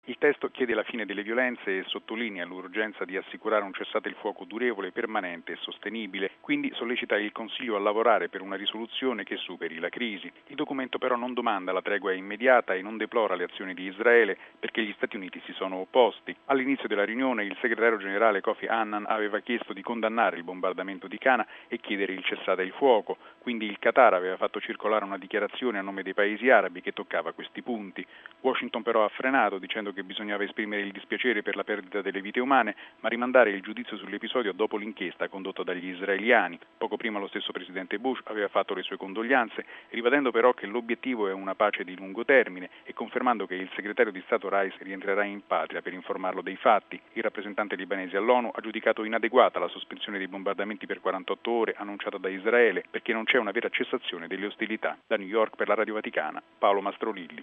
Il testo chiede la fine delle violenze e sottolinea l'urgenza di assicurare un cessate il fuoco durevole, permanente e sostenibile, quindi sollecita il Consiglio a lavorare per una risoluzione che superi la crisi. Il documento però non domanda la tregua immediata e non deplora le azioni di Israele perché gli Stati Uniti si sono opposti. All'inizio della riunione il segretario generale Kofi Annan aveva chiesto di condannare il bombardamento di Cana e chiedere il cessate il fuoco, quindi il Qatar aveva fatto circolare una dichiarazione a nome dei paesi arabi che toccava questi punti. Washington però ha frenato dicendo che bisognava esprimere il dispiacere per la perdita delle vite umane, ma rimandare il giudizio sull'episodio dopo l'inchiesta condotta dagli israeliani. Poco prima lo stesso presidente Bush aveva fatto le sue condoglianze, ribadendo però che l'obiettivo è una pace di lungo termine e confermando che il segretario di Stato Rice rientrerà in patria per informarlo dei fatti. Il rappresentante libanese all'ONU ha giudicato inadeguata la sospensione dei bombardamenti per 48 ore annunciata da Israele perché non c'è una vera cessazione delle ostilità. Da New York per la Radio Vaticana, Paolo Mastrolilli.